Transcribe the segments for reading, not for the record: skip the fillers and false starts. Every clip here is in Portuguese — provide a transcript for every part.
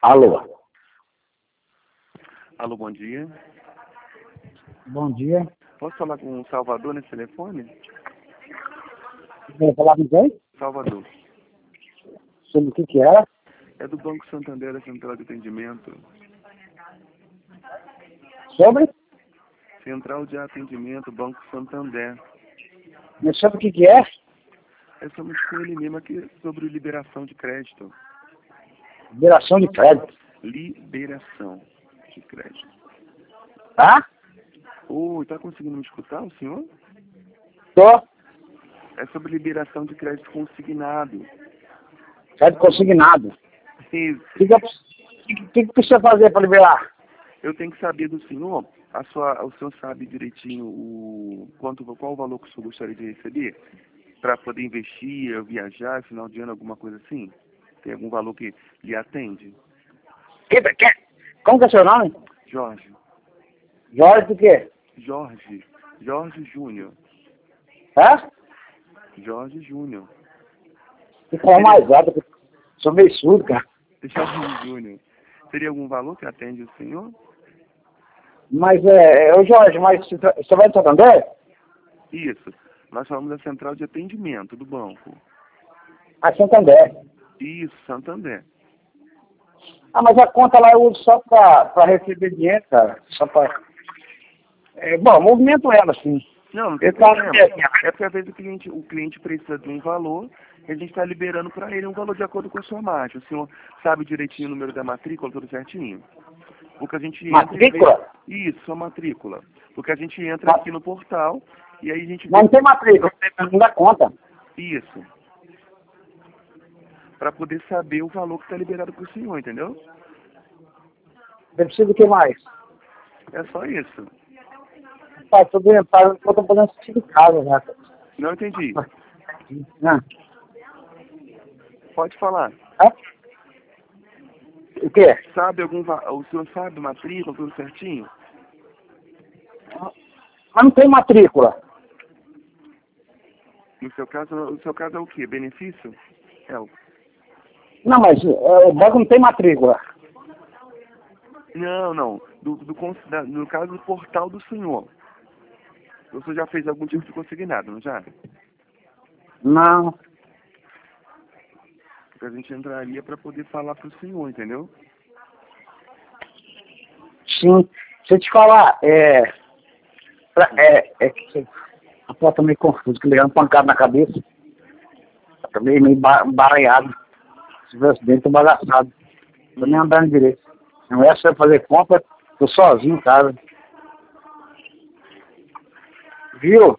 Alô. Alô, bom dia. Bom dia. Posso falar com o Salvador nesse telefone? Quer falar com quem? Salvador. Sobre o que era? É do Banco Santander, da Central de Atendimento. Sobre? Central de Atendimento, Banco Santander. Mas sobre o que é? É sobre com ele mesmo aqui sobre liberação de crédito. Liberação de crédito. Liberação de crédito. Tá? Oi, tá conseguindo me escutar, o senhor? Tô. É sobre liberação de crédito consignado. Crédito consignado. Isso. O que precisa fazer para liberar? Eu tenho que saber do senhor, o senhor sabe direitinho qual o valor que o senhor gostaria de receber? Para poder investir, viajar, final de ano, alguma coisa assim? Tem algum valor que lhe atende? Como que é seu nome? Jorge. Jorge do quê? Jorge Júnior. Hã? Jorge Júnior. Tem que falar mais alto, porque sou meio surdo, cara. Jorge Júnior. Teria algum valor que atende o senhor? Mas, ô Jorge, mas você vai de Santander? Isso. Nós falamos da central de atendimento do banco. Ah, Santander. Isso, Santander. Ah, mas a conta lá eu uso só pra receber dinheiro, cara. Só pra... bom, movimento ela, sim. Não tem Eu tava... problema. É porque às vezes o cliente precisa de um valor e a gente está liberando para ele um valor de acordo com a sua margem. O senhor sabe direitinho o número da matrícula, tudo certinho? Porque a gente entra Matrícula? e vê... Isso, a matrícula. Porque a gente entra aqui no portal e aí a gente vê... Mas não tem matrícula, não dá conta. Isso. Para poder saber o valor que está liberado para o senhor, entendeu? Eu preciso do que mais? É só isso. Pai, tô fazendo assistir de casa, né? Não entendi. Ah. Pode falar. Hã? O quê? Sabe o senhor sabe matrícula, tudo certinho? Mas não tem matrícula. No seu caso, o seu caso é o quê? Benefício? É o... Não, mas o banco não tem matrícula. Não. No caso do portal do senhor. O senhor já fez algum tipo de consignado, não já? Não. Porque a gente entraria para poder falar para o senhor, entendeu? Sim. Deixa eu te falar, que a porta meio confusa, que ligando pancada na cabeça. Tá meio embaralhado. Se tivesse dentro, tô bagaçado. Tô nem andando direito. Não é só fazer compra, tô sozinho em casa. Viu?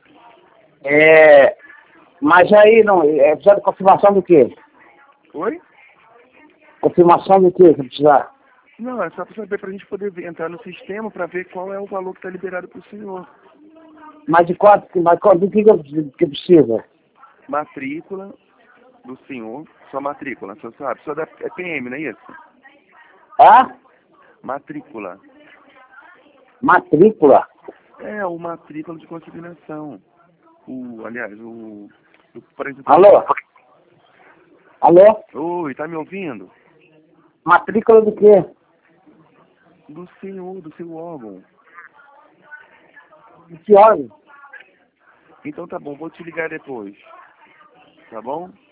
Mas aí não, precisa de confirmação do quê? Oi? Confirmação do quê que precisar? Não, é só para saber, para a gente poder entrar no sistema para ver qual é o valor que está liberado para o senhor. Mas do que precisa? Matrícula do senhor, sua matrícula, o senhor sabe? Sua da PM, não é isso? Ah? Matrícula. Matrícula? É, o matrícula de consignação. Por exemplo... Alô? Alô? Oi, tá me ouvindo? Matrícula do quê? Do senhor, do seu órgão. De que órgão? Então tá bom, vou te ligar depois. Tá bom?